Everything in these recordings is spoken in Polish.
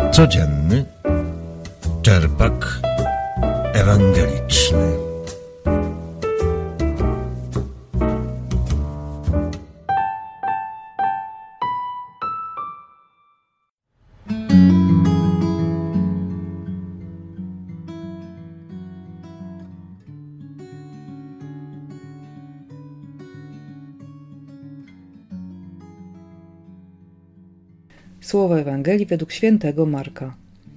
Codzienny czerpak ewangeliczny. Słowa Ewangelii według świętego Marka.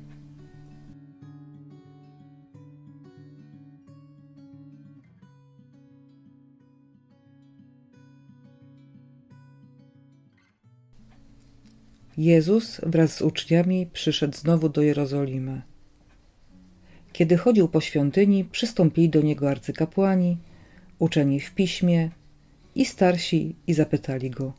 Jezus wraz z uczniami przyszedł znowu do Jerozolimy. Kiedy chodził po świątyni, przystąpili do niego arcykapłani, uczeni w piśmie i starsi i zapytali go: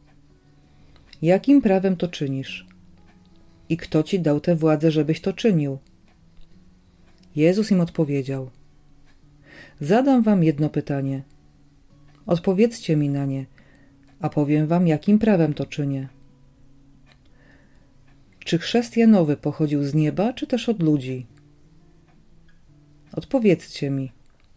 jakim prawem to czynisz? I kto ci dał tę władzę, żebyś to czynił? Jezus im odpowiedział: zadam wam jedno pytanie. Odpowiedzcie mi na nie, a powiem wam, jakim prawem to czynię. Czy chrzest Janowy pochodził z nieba, czy też od ludzi? Odpowiedzcie mi.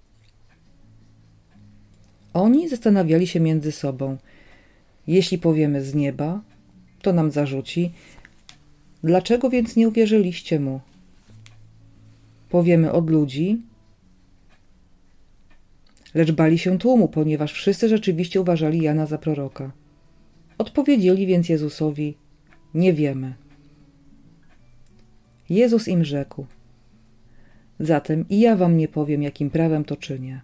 Oni zastanawiali się między sobą. Jeśli powiemy z nieba, to nam zarzuci: dlaczego więc nie uwierzyliście mu? Powiemy od ludzi, lecz bali się tłumu, ponieważ wszyscy rzeczywiście uważali Jana za proroka. Odpowiedzieli więc Jezusowi: nie wiemy. Jezus im rzekł: zatem i ja wam nie powiem, jakim prawem to czynię.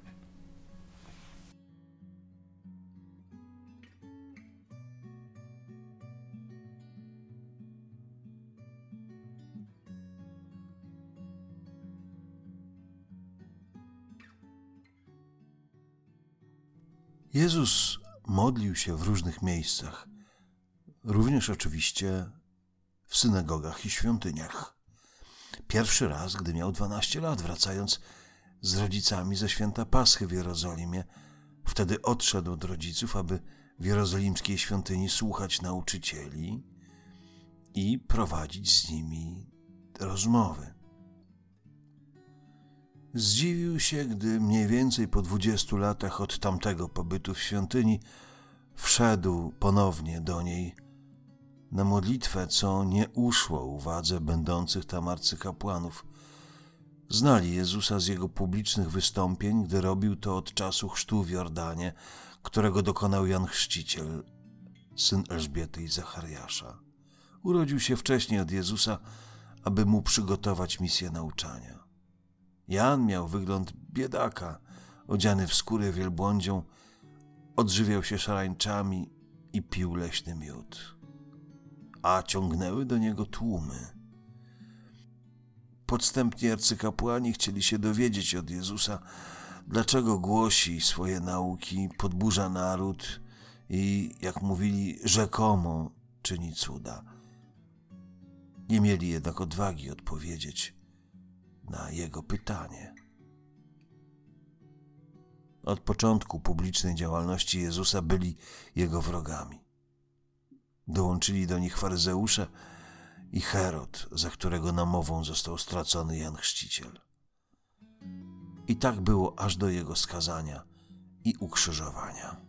Jezus modlił się w różnych miejscach, również oczywiście w synagogach i świątyniach. Pierwszy raz, gdy miał 12 lat, wracając z rodzicami ze święta Paschy w Jerozolimie, wtedy odszedł od rodziców, aby w jerozolimskiej świątyni słuchać nauczycieli i prowadzić z nimi rozmowy. Zdziwił się, gdy mniej więcej po 20 latach od tamtego pobytu w świątyni wszedł ponownie do niej na modlitwę, co nie uszło uwadze będących tam arcykapłanów. Znali Jezusa z jego publicznych wystąpień, gdy robił to od czasu chrztu w Jordanie, którego dokonał Jan Chrzciciel, syn Elżbiety i Zachariasza. Urodził się wcześniej od Jezusa, aby mu przygotować misję nauczania. Jan miał wygląd biedaka, odziany w skórę wielbłądzią, odżywiał się szarańczami i pił leśny miód, a ciągnęły do niego tłumy. Podstępni arcykapłani chcieli się dowiedzieć od Jezusa, dlaczego głosi swoje nauki, podburza naród i, jak mówili, rzekomo czyni cuda. Nie mieli jednak odwagi odpowiedzieć na jego pytanie. Od początku publicznej działalności Jezusa byli jego wrogami. Dołączyli do nich faryzeusze i Herod, za którego namową został stracony Jan Chrzciciel. I tak było aż do jego skazania i ukrzyżowania.